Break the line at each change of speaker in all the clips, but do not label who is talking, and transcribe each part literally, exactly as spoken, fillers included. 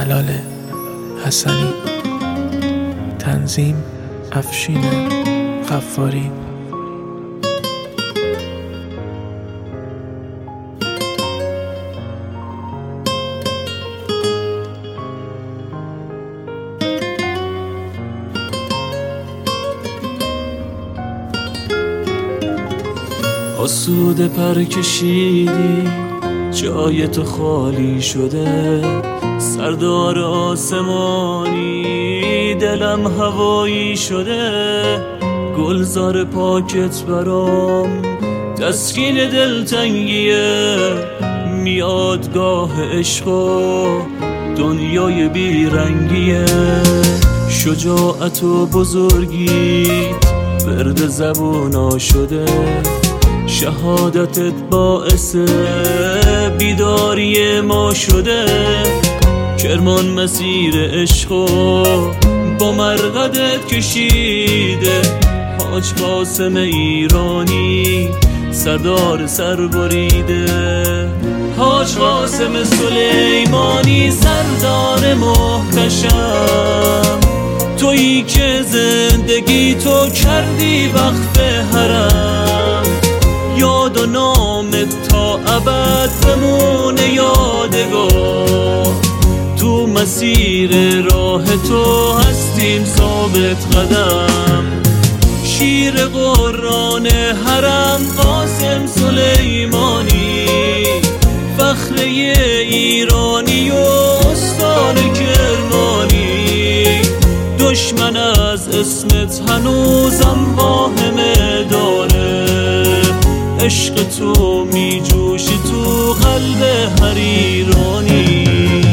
ملال حسنی. تنظیم افشین غفاری.
آسوده پر کشیدی، جای تو خالی شده، سردار آسمانی، دلم هوایی شده. گلزار پاکت برام تسکین دلتنگیه، میادگاه عشق و دنیای بیرنگیه. شجاعت و بزرگی ورد زبونا شده، شهادتت باعث بیداری ما شده. کرمان مسیر عشقو با مرقدت کشیده، حاج قاسم ایرانی سردار سر بریده. حاج قاسم سلیمانی سردار محتشم، تویی که زندگی تو کردی وقف حرم. یاد و نامت تا ابد بمونه یادگار، تو مسیر راه تو هستیم ثابت قدم. شیر قرآن حرم قاسم سلیمانی، فخر ایرانی و استان کرمانی. دشمن از اسمت هنوزم واهمه داره، عشق تو می جوشی تو قلب هر ایرانی.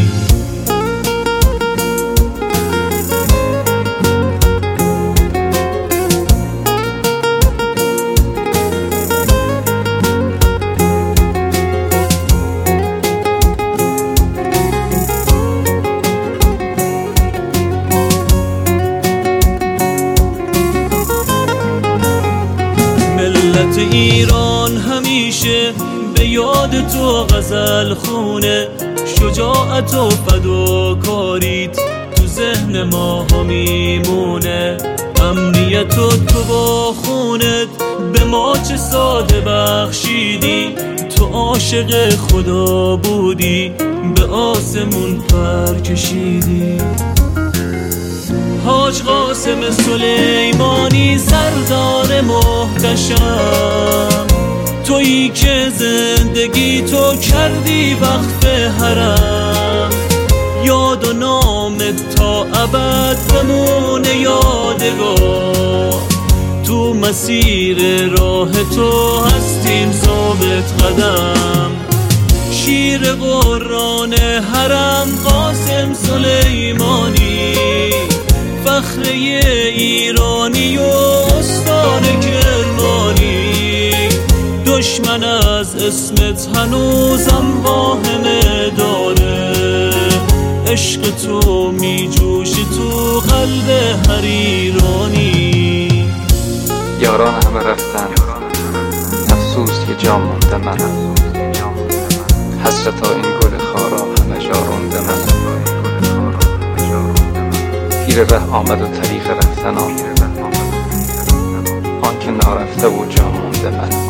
ملت ایران همیشه به یاد تو غزل خونه، شجاعت و فداکاریت تو ذهن ما ها میمونه. امنیت و تو با خونت به ما چه ساده بخشیدی، تو عاشق خدا بودی به آسمون پر کشیدی. حاج قاسم سلیمانی سردار محتشم، تویی که زندگی تو کردی وقف حرم. یاد و نامت تا ابد بمونه یادگار، تو مسیر راه تو هستیم ثابت قدم. شیر قرآن حرم قاسم سلیمانی، فخر ایرانی و استان کرمانی. دشمن از اسمت هنوزم واهمه داره، عشق تو می جوشی تو قلب هر ایرانی.
یاران همه رفتن، افسوس که جا مونده من. حسرتا این گل خارا همه جا رونده من. پیر ره آمد و طریق رفتن آمد، آن که نارفته و جا مونده من.